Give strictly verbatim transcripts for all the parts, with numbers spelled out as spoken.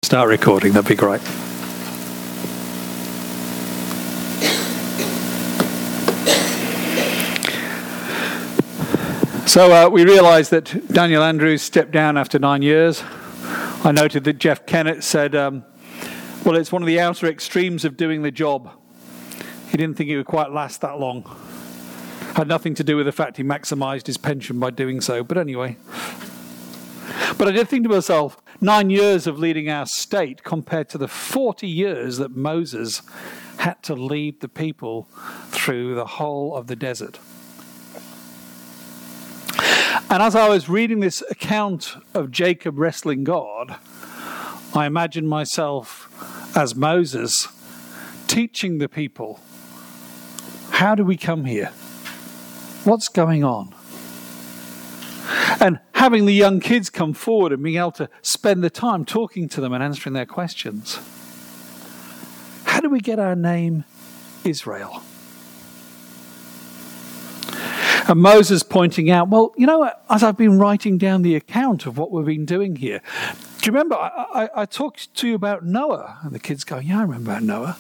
Start recording, that'd be great. So uh, we realised that Daniel Andrews stepped down after nine years. I noted that Jeff Kennett said, um, well, it's one of the outer extremes of doing the job. He didn't think it would quite last that long. Had nothing to do with the fact he maximised his pension by doing so, but anyway. But I did think to myself, nine years of leading our state compared to the forty years that Moses had to lead the people through the whole of the desert. And as I was reading this account of Jacob wrestling God, I imagined myself as Moses teaching the people, how do we come here? What's going on? And having the young kids come forward and being able to spend the time talking to them and answering their questions. How do we get our name Israel? And Moses pointing out, well, you know, as I've been writing down the account of what we've been doing here, do you remember I, I, I talked to you about Noah? And the kids go, yeah, I remember about Noah.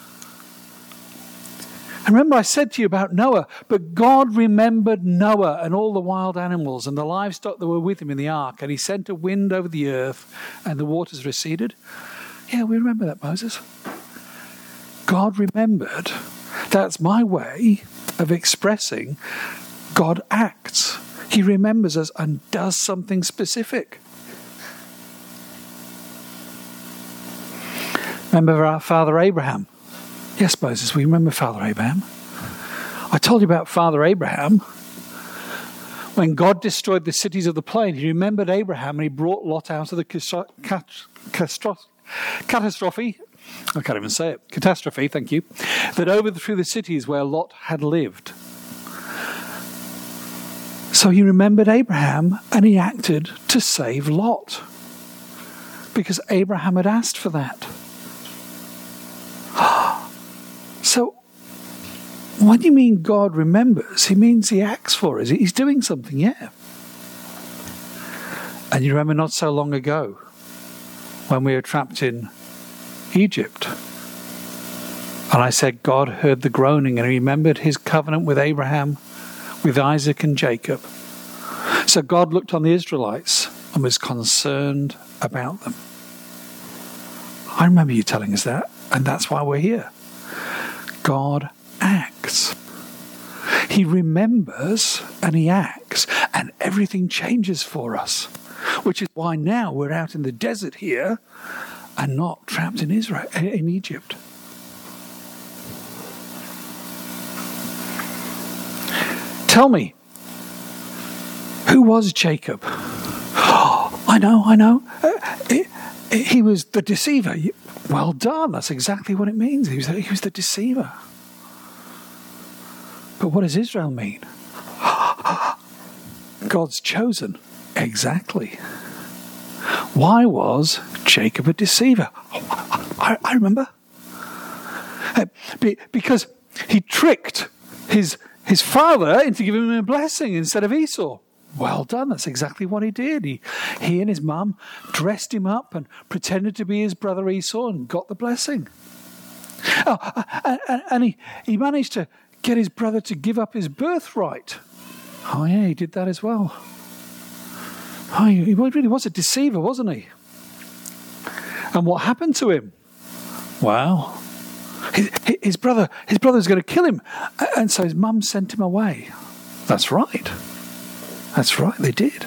And remember I said to you about Noah, but God remembered Noah and all the wild animals and the livestock that were with him in the ark, and he sent a wind over the earth and the waters receded. Yeah, we remember that, Moses. God remembered. That's my way of expressing God acts. He remembers us and does something specific. Remember our father Abraham? Yes, Moses, we remember Father Abraham. I told you about Father Abraham. When God destroyed the cities of the plain, he remembered Abraham and he brought Lot out of the catastrophe. I can't even say it. Catastrophe, thank you. That overthrew the cities where Lot had lived. So he remembered Abraham and he acted to save Lot. Because Abraham had asked for that. So, what do you mean God remembers? He means he acts for us. He's doing something, yeah. And you remember not so long ago when we were trapped in Egypt. And I said God heard the groaning and he remembered his covenant with Abraham, with Isaac and Jacob. So God looked on the Israelites and was concerned about them. I remember you telling us that, and that's why we're here. God acts. He remembers and he acts, and everything changes for us, which is why now we're out in the desert here and not trapped in Israel, in Egypt. Tell me, who was Jacob? Oh, I know, I know. Uh, he, he was the deceiver. Well done. That's exactly what it means. He was, he was the deceiver. But what does Israel mean? God's chosen. Exactly. Why was Jacob a deceiver? Oh, I, I remember. Uh, be, because he tricked his, his father into giving him a blessing instead of Esau. Well done. That's exactly what he did. He, he and his mum dressed him up and pretended to be his brother Esau and got the blessing. Oh, and, and he, he managed to get his brother to give up his birthright. Oh, yeah, he did that as well. Oh, he really was a deceiver, wasn't he? And what happened to him? Well, his, his brother, his brother was going to kill him, and so his mum sent him away. That's right. That's right, they did.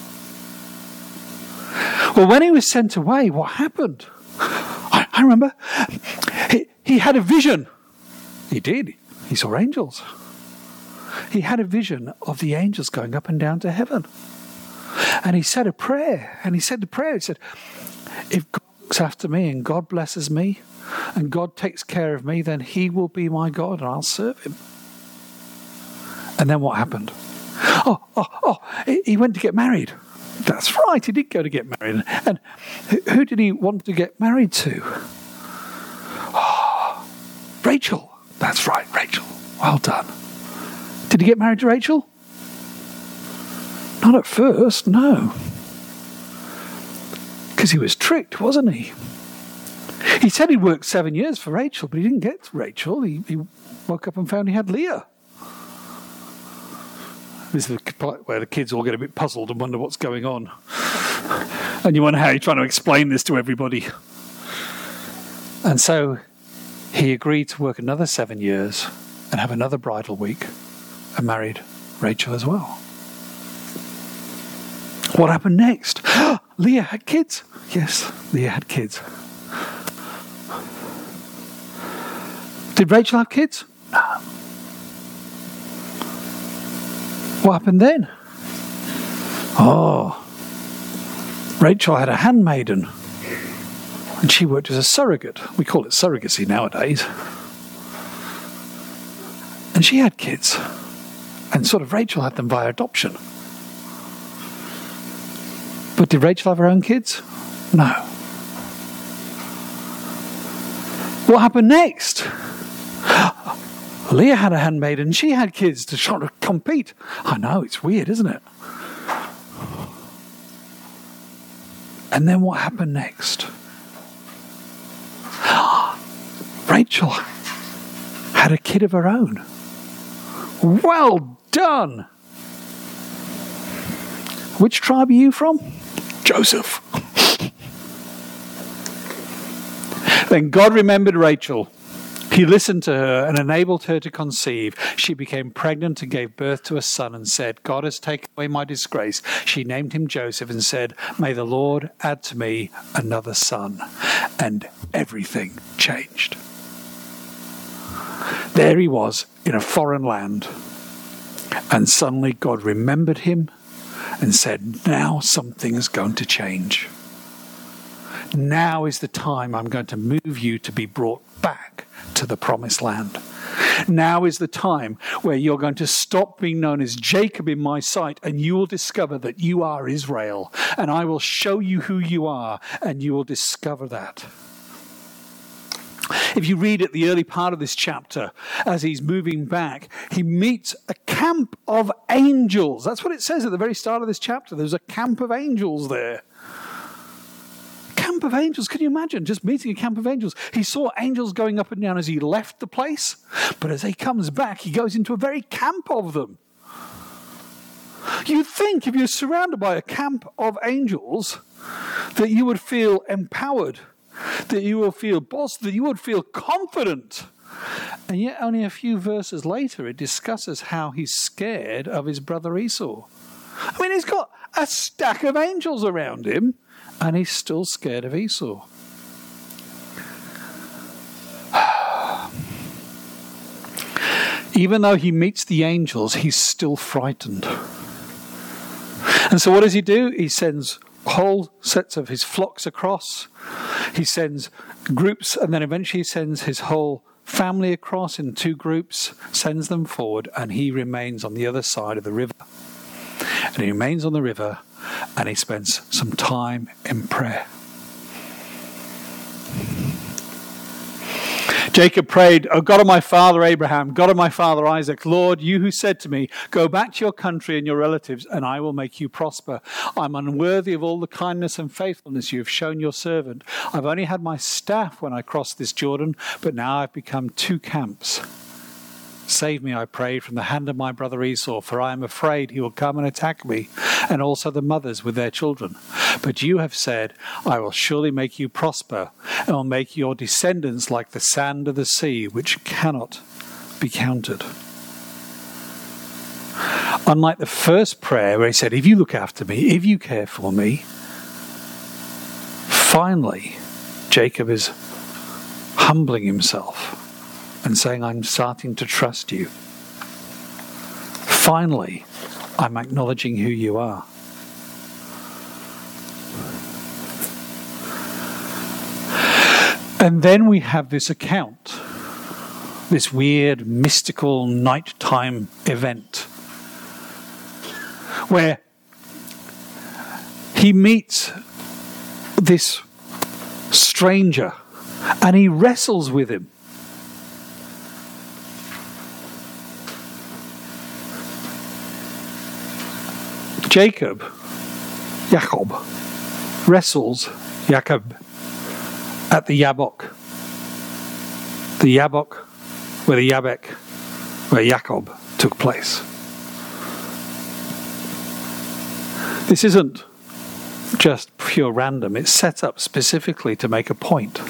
Well, when he was sent away, what happened? I, I remember. He, he had a vision. He did. He saw angels. He had a vision of the angels going up and down to heaven. And he said a prayer. And he said the prayer. He said, if God looks after me and God blesses me and God takes care of me, then he will be my God and I'll serve him. And then what happened? Oh, oh, oh, he went to get married. That's right, he did go to get married. And who did he want to get married to? Oh, Rachel. That's right, Rachel. Well done. Did he get married to Rachel? Not at first, no. Because he was tricked, wasn't he? He said he'd worked seven years for Rachel, but he didn't get Rachel. He, he woke up and found he had Leah. This is where the kids all get a bit puzzled and wonder what's going on. And you wonder how you're trying to explain this to everybody. And so he agreed to work another seven years and have another bridal week and married Rachel as well. What happened next? Leah had kids. Yes, Leah had kids. Did Rachel have kids? No. What happened then? Oh, Rachel had a handmaiden, and she worked as a surrogate. We call it surrogacy nowadays. And she had kids, and sort of Rachel had them via adoption. But did Rachel have her own kids? No. What happened next? Leah had a handmaiden, she had kids to try to compete. I know, it's weird, isn't it? And then what happened next? Rachel had a kid of her own. Well done! Which tribe are you from? Joseph. Then God remembered Rachel. He listened to her and enabled her to conceive. She became pregnant and gave birth to a son and said, God has taken away my disgrace. She named him Joseph and said, may the Lord add to me another son. And everything changed. There he was in a foreign land. And suddenly God remembered him and said, now something is going to change. Now is the time I'm going to move you to be brought back to the promised land. Now is the time where you're going to stop being known as Jacob in my sight, and you will discover that you are Israel, and I will show you who you are, and you will discover that. If you read at the early part of this chapter, as he's moving back, he meets a camp of angels. That's what it says at the very start of this chapter. There's a camp of angels there. Camp of angels. Can you imagine just meeting a camp of angels? He saw angels going up and down as he left the place, but as he comes back, he goes into a very camp of them. You'd think if you're surrounded by a camp of angels that you would feel empowered, that you will feel boss, that you would feel confident. And yet only a few verses later it discusses how he's scared of his brother Esau. I mean, he's got a stack of angels around him, and he's still scared of Esau. Even though he meets the angels, he's still frightened. And so what does he do? He sends whole sets of his flocks across. He sends groups, and then eventually he sends his whole family across in two groups, sends them forward, and he remains on the other side of the river. And he remains on the river, and he spends some time in prayer. Jacob prayed, O God of my father Abraham, God of my father Isaac, Lord, you who said to me, go back to your country and your relatives, and I will make you prosper. I'm unworthy of all the kindness and faithfulness you have shown your servant. I've only had my staff when I crossed this Jordan, but now I've become two camps. Save me, I pray, from the hand of my brother Esau, for I am afraid he will come and attack me, and also the mothers with their children. But you have said, I will surely make you prosper, and will make your descendants like the sand of the sea, which cannot be counted. Unlike the first prayer where he said, if you look after me, if you care for me, finally, Jacob is humbling himself and saying, I'm starting to trust you. Finally, I'm acknowledging who you are. And then we have this account, this weird, mystical, nighttime event, where he meets this stranger and he wrestles with him. Jacob, Jacob, wrestles Jacob at the Yabok. The Yabok, where the Yabek, where Jacob took place. This isn't just pure random. It's set up specifically to make a point.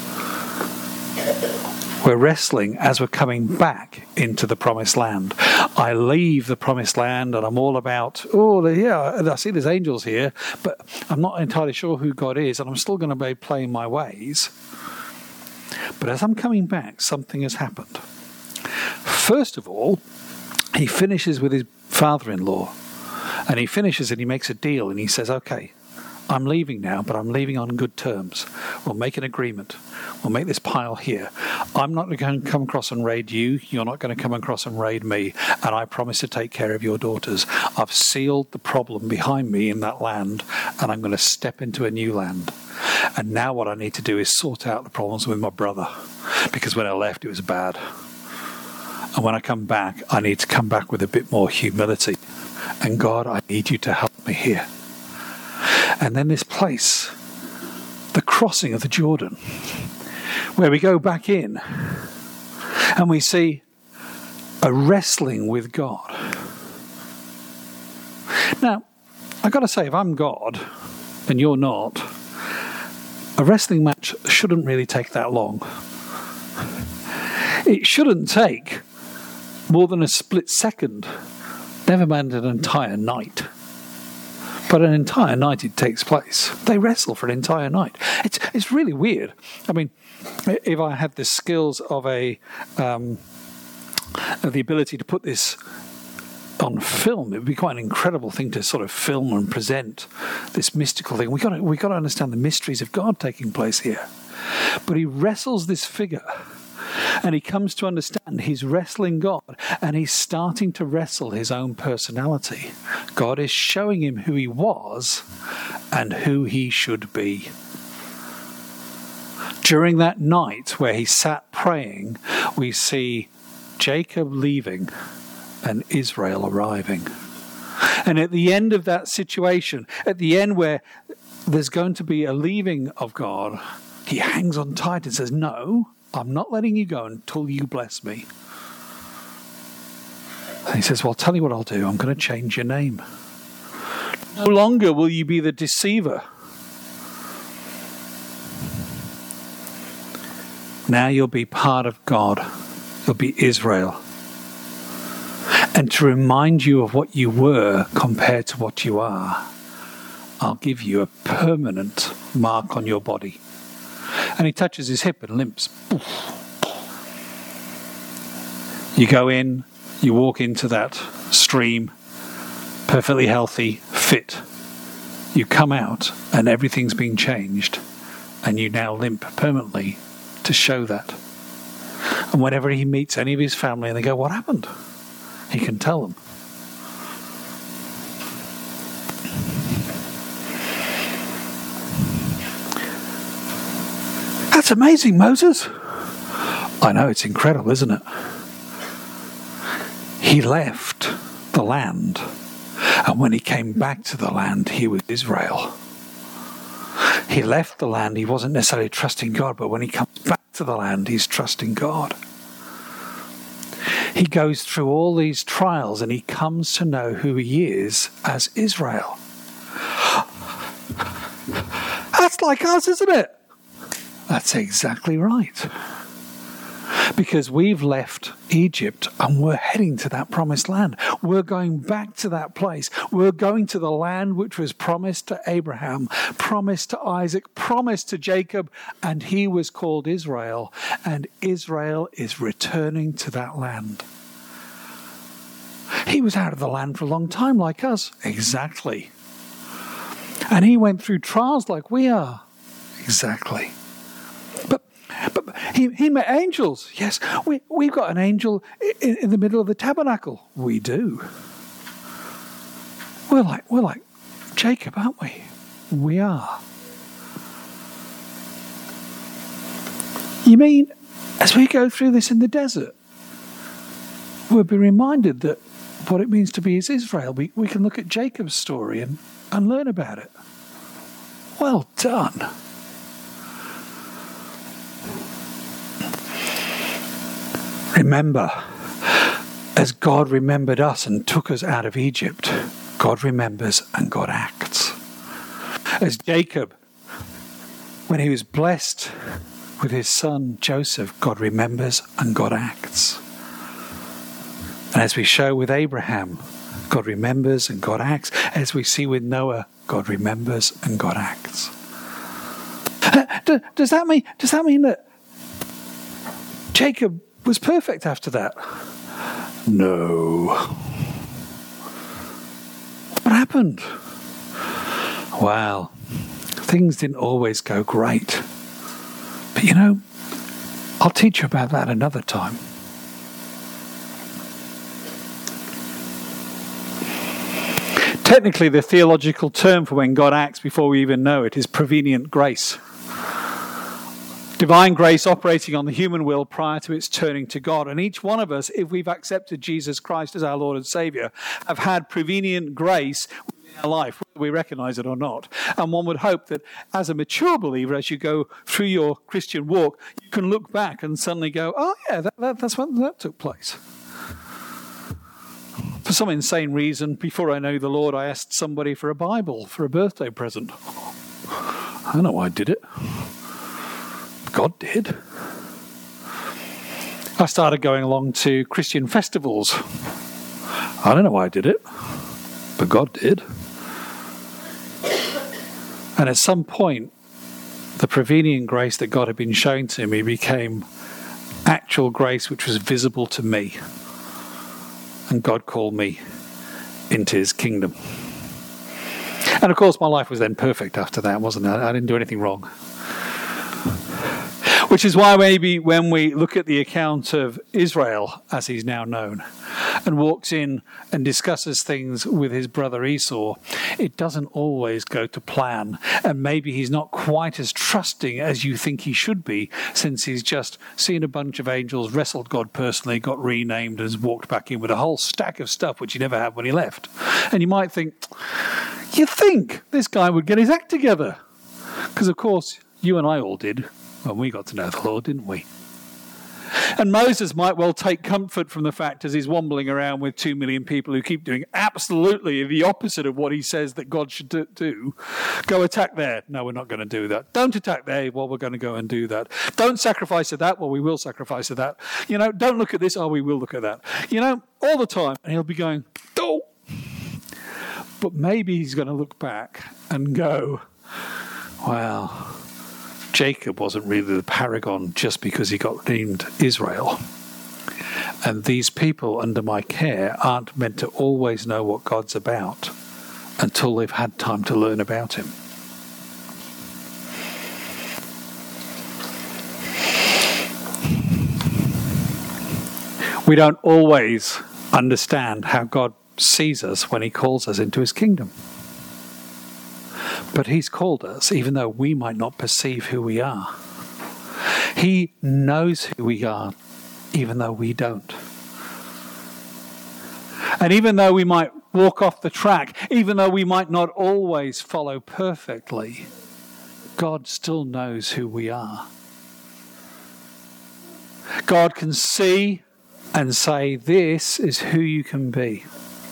We're wrestling as we're coming back into the promised land. I leave the promised land and I'm all about, oh, yeah, I see there's angels here, but I'm not entirely sure who God is, and I'm still going to be playing my ways. But as I'm coming back, something has happened. First of all, he finishes with his father-in-law, and he finishes and he makes a deal, and he says, okay, I'm leaving now, but I'm leaving on good terms. We'll make an agreement. We'll make this pile here. I'm not going to come across and raid you. You're not going to come across and raid me. And I promise to take care of your daughters. I've sealed the problem behind me in that land, and I'm going to step into a new land. And now what I need to do is sort out the problems with my brother. Because when I left, it was bad. And when I come back, I need to come back with a bit more humility. And God, I need you to help me here. And then this place, the crossing of the Jordan, where we go back in and we see a wrestling with God. Now, I've got to say, if I'm God and you're not, a wrestling match shouldn't really take that long. It shouldn't take more than a split second, never mind an entire night. But an entire night it takes place. They wrestle for an entire night. It's it's really weird. I mean, if I had the skills of a um, of the ability to put this on film, it would be quite an incredible thing to sort of film and present this mystical thing. We got to we got to understand the mysteries of God taking place here. But he wrestles this figure. And he comes to understand he's wrestling God, and he's starting to wrestle his own personality. God is showing him who he was and who he should be. During that night where he sat praying, we see Jacob leaving and Israel arriving. And at the end of that situation, at the end where there's going to be a leaving of God, he hangs on tight and says, no, I'm not letting you go until you bless me. And he says, well, I'll tell you what I'll do. I'm going to change your name. No longer will you be the deceiver. Now you'll be part of God. You'll be Israel. And to remind you of what you were compared to what you are, I'll give you a permanent mark on your body. And he touches his hip and limps. You go in, you walk into that stream, perfectly healthy, fit. You come out and everything's been changed, and you now limp permanently to show that. And whenever he meets any of his family and they go, what happened? He can tell them. That's amazing, Moses. I know, it's incredible, isn't it? He left the land, and when he came back to the land, he was Israel. He left the land, he wasn't necessarily trusting God, but when he comes back to the land, he's trusting God. He goes through all these trials, and he comes to know who he is as Israel. That's like us, isn't it? That's exactly right. Because we've left Egypt and we're heading to that promised land. We're going back to that place. We're going to the land which was promised to Abraham, promised to Isaac, promised to Jacob, and he was called Israel. And Israel is returning to that land. He was out of the land for a long time like us. Exactly. And he went through trials like we are. Exactly. But but he, he met angels. Yes, we, we've got an angel in, in the middle of the tabernacle. We do. We're like, we're like Jacob, aren't we? We are. You mean, as we go through this in the desert, we'll be reminded that what it means to be is Israel. We, we can look at Jacob's story and, and learn about it. Well done. Remember, as God remembered us and took us out of Egypt, God remembers and God acts. As Jacob, when he was blessed with his son Joseph, God remembers and God acts. And as we show with Abraham, God remembers and God acts. As we see with Noah, God remembers and God acts. Does that mean, does that mean that Jacob was perfect after that? No. What happened? Well, things didn't always go great. But you know, I'll teach you about that another time. Technically, the theological term for when God acts before we even know it is prevenient grace. Divine grace operating on the human will prior to its turning to God. And each one of us, if we've accepted Jesus Christ as our Lord and Saviour, have had prevenient grace within our life, whether we recognise it or not. And one would hope that as a mature believer, as you go through your Christian walk, you can look back and suddenly go, oh yeah, that, that, that's when that took place. For some insane reason, before I know the Lord, I asked somebody for a Bible for a birthday present. I don't know why I did it. God did. I started going along to Christian festivals. I don't know why I did it, but God did. And at some point, the prevenient grace that God had been showing to me became actual grace which was visible to me. And God called me into his kingdom. And of course, my life was then perfect after that, wasn't it? I didn't do anything wrong. Which is why maybe when we look at the account of Israel, as he's now known, and walks in and discusses things with his brother Esau, it doesn't always go to plan. And maybe he's not quite as trusting as you think he should be, since he's just seen a bunch of angels, wrestled God personally, got renamed, and has walked back in with a whole stack of stuff which he never had when he left. And you might think, you think this guy would get his act together? Because, of course, you and I all did. Well, we got to know the Lord, didn't we? And Moses might well take comfort from the fact as he's wobbling around with two million people who keep doing absolutely the opposite of what he says that God should do. Go attack there. No, we're not going to do that. Don't attack there. Well, we're going to go and do that. Don't sacrifice to that. Well, we will sacrifice to that. You know, don't look at this. Oh, we will look at that. You know, all the time. And he'll be going, oh. But maybe he's going to look back and go, well, Jacob wasn't really the paragon just because he got named Israel. And these people under my care aren't meant to always know what God's about until they've had time to learn about him. We don't always understand how God sees us when he calls us into his kingdom. But he's called us, even though we might not perceive who we are. He knows who we are, even though we don't. And even though we might walk off the track, even though we might not always follow perfectly, God still knows who we are. God can see and say, this is who you can be.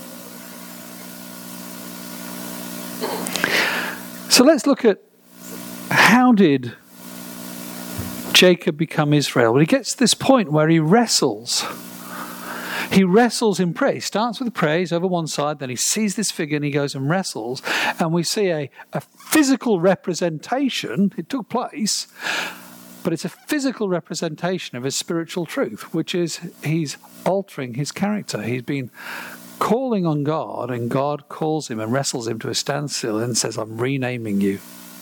So let's look at how did Jacob become Israel? Well, he gets to this point where he wrestles. He wrestles in prayer. He starts with praise over one side, then he sees this figure and he goes and wrestles. And we see a, a physical representation. It took place, but it's a physical representation of his spiritual truth, which is he's altering his character. He's been calling on God, and God calls him and wrestles him to a standstill and says, I'm renaming you.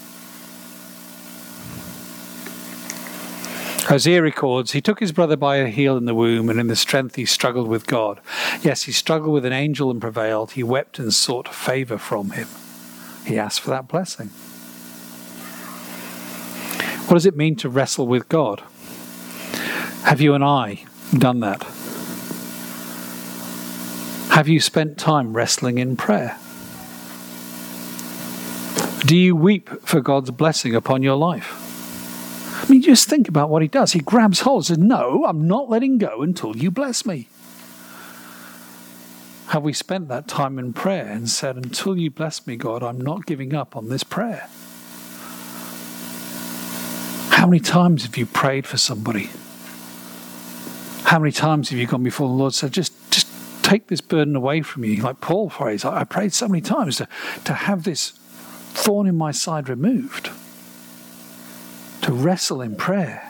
Hosea records, he took his brother by a heel in the womb, and in the strength he struggled with God. Yes, he struggled with an angel and prevailed. He wept and sought favour from him. He asked for that blessing. What does it mean to wrestle with God? Have you and I done that? Have you spent time wrestling in prayer? Do you weep for God's blessing upon your life? I mean, just think about what he does. He grabs hold and says, no, I'm not letting go until you bless me. Have we spent that time in prayer and said, until you bless me, God, I'm not giving up on this prayer? How many times have you prayed for somebody? How many times have you gone before the Lord and said, just, just take this burden away from you? Like Paul prays, I prayed so many times to, to have this thorn in my side removed. To wrestle in prayer.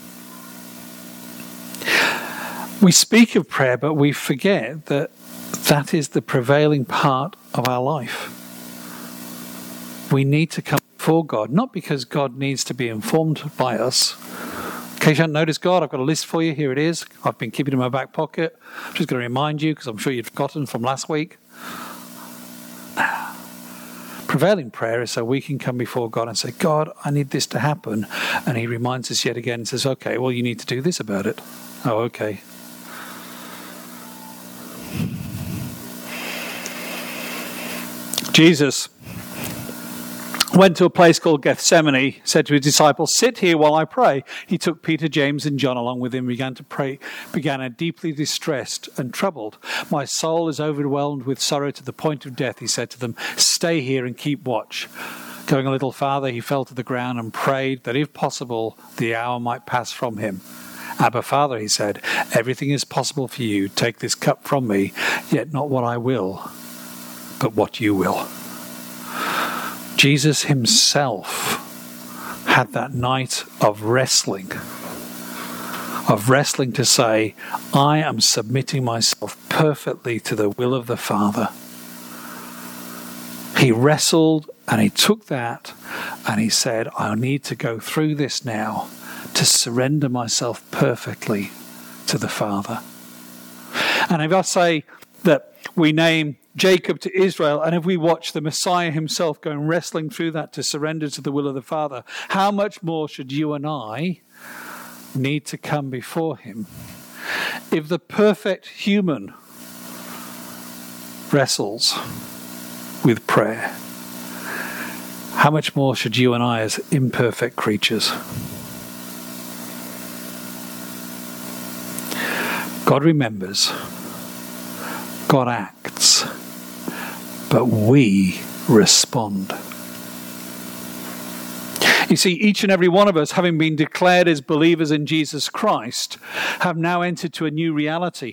We speak of prayer, but we forget that that is the prevailing part of our life. We need to come before God, not because God needs to be informed by us. In case you haven't noticed, God, I've got a list for you. Here it is. I've been keeping it in my back pocket. I'm just going to remind you, because I'm sure you've forgotten from last week. Prevailing prayer is so we can come before God and say, God, I need this to happen. And he reminds us yet again and says, okay, well, you need to do this about it. Oh, okay. Jesus went to a place called Gethsemane, said to his disciples, sit here while I pray. He took Peter, James, and John along with him, began to pray, began a deeply distressed and troubled. My soul is overwhelmed with sorrow to the point of death, he said to them. Stay here and keep watch. Going a little farther, he fell to the ground and prayed that if possible, the hour might pass from him. Abba, Father, he said, everything is possible for you. Take this cup from me, yet not what I will, but what you will. Jesus himself had that night of wrestling, of wrestling to say, I am submitting myself perfectly to the will of the Father. He wrestled and he took that and he said, I need to go through this now to surrender myself perfectly to the Father. And if I say that we name Jacob to Israel, and if we watch the Messiah himself going wrestling through that to surrender to the will of the Father, how much more should you and I need to come before him? If the perfect human wrestles with prayer, how much more should you and I as imperfect creatures? God remembers, God acts, but we respond. You see, each and every one of us, having been declared as believers in Jesus Christ, have now entered to a new reality.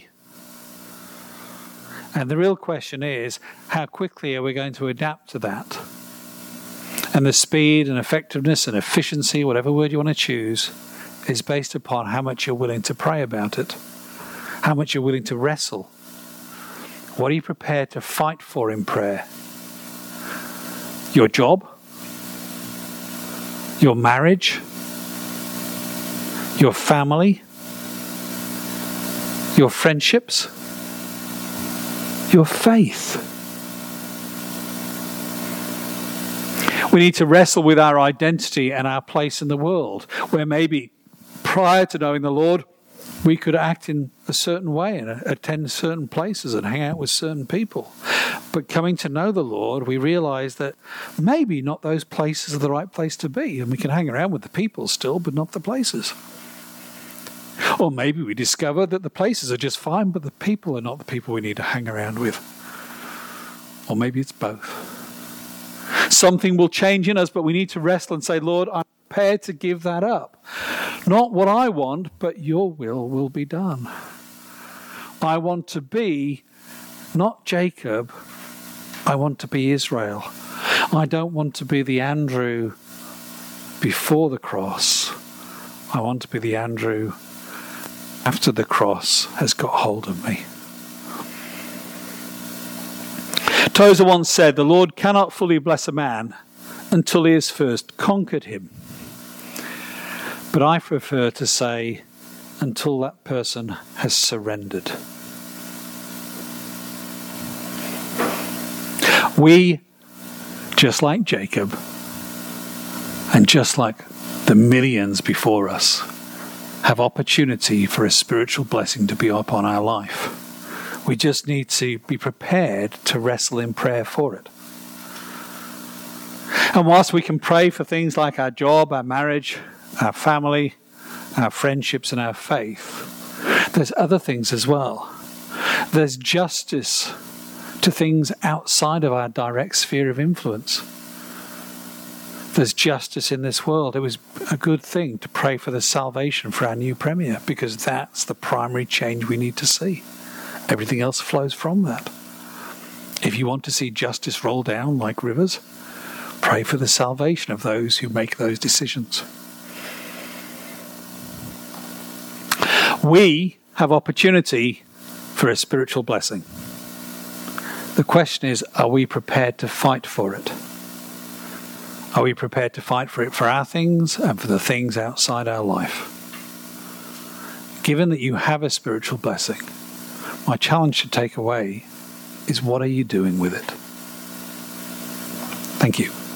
And the real question is, how quickly are we going to adapt to that? And the speed and effectiveness and efficiency, whatever word you want to choose, is based upon how much you're willing to pray about it, how much you're willing to wrestle. What are you prepared to fight for in prayer? Your job? Your marriage? Your family? Your friendships? Your faith? We need to wrestle with our identity and our place in the world, where maybe prior to knowing the Lord, we could act in a certain way and attend certain places and hang out with certain people. But coming to know the Lord, we realize that maybe not those places are the right place to be. And we can hang around with the people still, but not the places. Or maybe we discover that the places are just fine, but the people are not the people we need to hang around with. Or maybe it's both. Something will change in us, but we need to wrestle and say, Lord, I'm prepared to give that up. Not what I want, but your will will be done. I want to be not Jacob, I want to be Israel. I don't want to be the Andrew before the cross. I want to be the Andrew after the cross has got hold of me. Tozer once said, the Lord cannot fully bless a man until he has first conquered him. But I prefer to say, until that person has surrendered. We, just like Jacob, and just like the millions before us, have opportunity for a spiritual blessing to be upon our life. We just need to be prepared to wrestle in prayer for it. And whilst we can pray for things like our job, our marriage, our family, our friendships and our faith, there's other things as well. There's justice to things outside of our direct sphere of influence. There's justice in this world. It was a good thing to pray for the salvation for our new Premier, because that's the primary change we need to see. Everything else flows from that. If you want to see justice roll down like rivers, pray for the salvation of those who make those decisions. We have opportunity for a spiritual blessing. The question is, are we prepared to fight for it? Are we prepared to fight for it for our things and for the things outside our life? Given that you have a spiritual blessing, my challenge to take away is, what are you doing with it? Thank you.